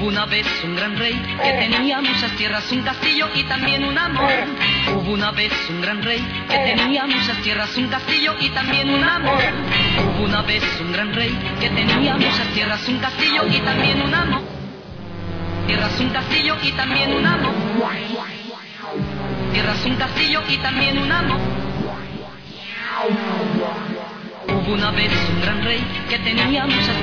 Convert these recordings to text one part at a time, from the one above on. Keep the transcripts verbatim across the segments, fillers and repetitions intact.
Hubo una vez un gran rey que tenía muchas tierras, un castillo y también un amor. Hubo una vez un gran rey que tenía muchas tierras, un castillo y también un amor. Hubo una vez un gran rey que tenía muchas tierras, un castillo y también un amor. Tierras, un castillo y también un amor. Tierras, un castillo y también un amor. Hubo una vez un gran rey que tenía muchas...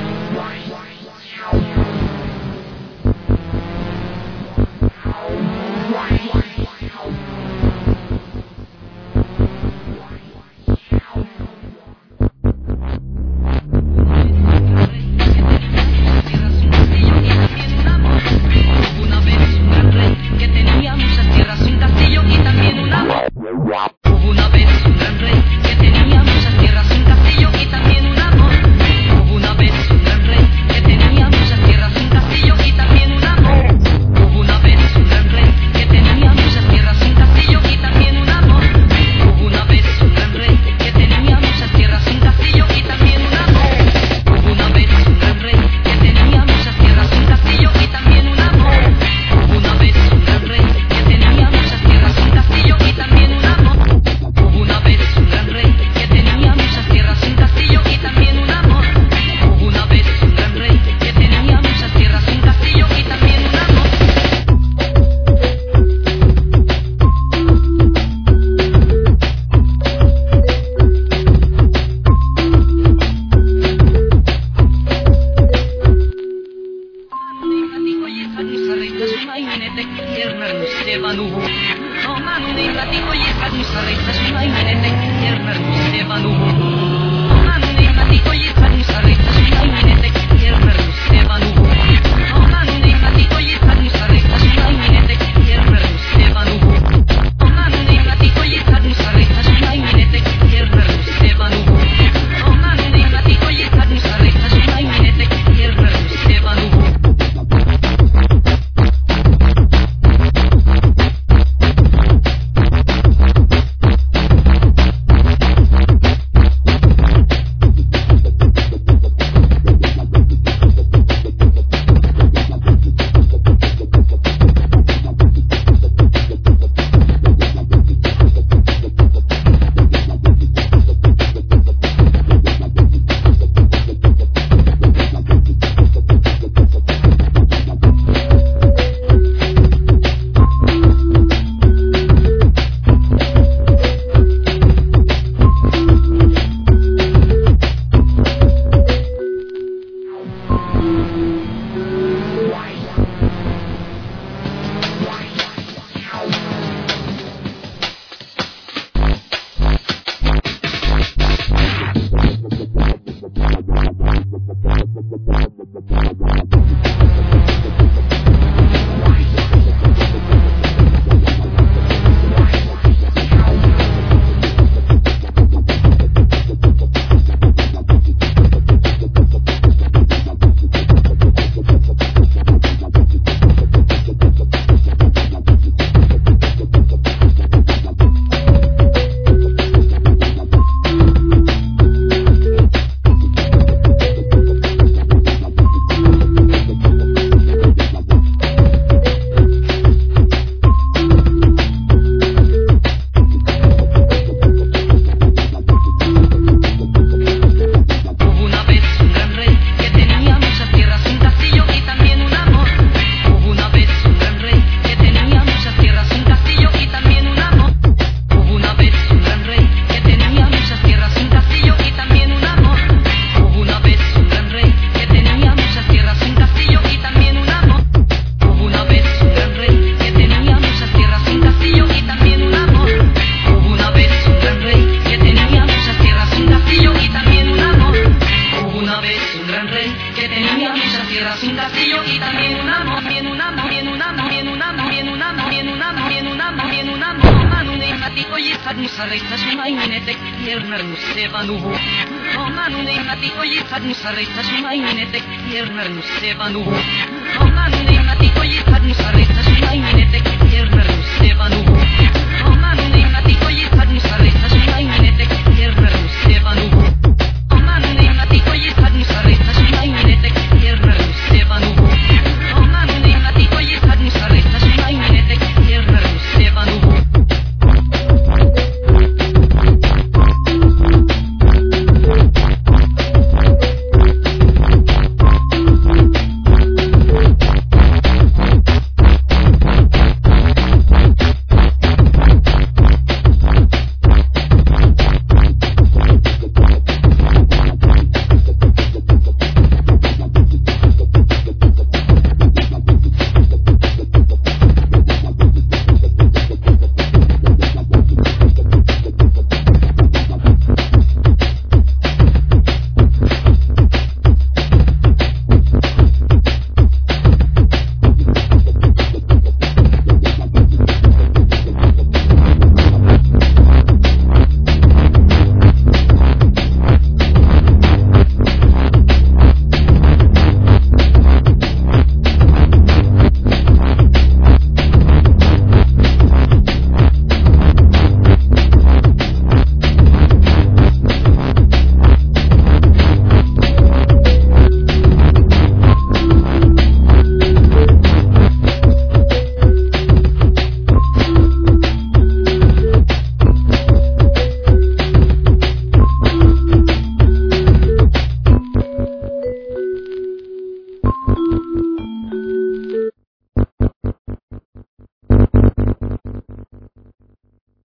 Oman ne hati oyi kad musarita shumai ne tek yernar museba nuhu.